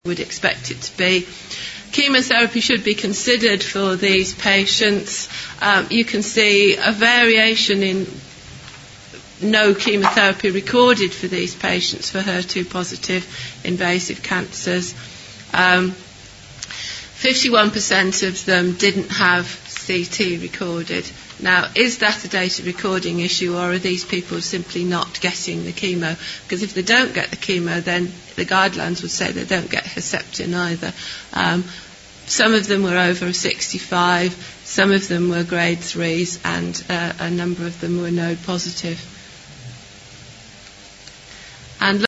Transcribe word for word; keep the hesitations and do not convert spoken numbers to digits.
would expect it to be. Chemotherapy should be considered for these patients. Um, you can see a variation in no chemotherapy recorded for these patients for H E R two positive invasive cancers. Um, fifty-one percent of them didn't have C T recorded. Now, is that a data recording issue, or are these people simply not getting the chemo? Because if they don't get the chemo, then the guidelines would say they don't get Herceptin either. Um, some of them were over sixty-five, some of them were grade threes, and uh, a number of them were node positive. And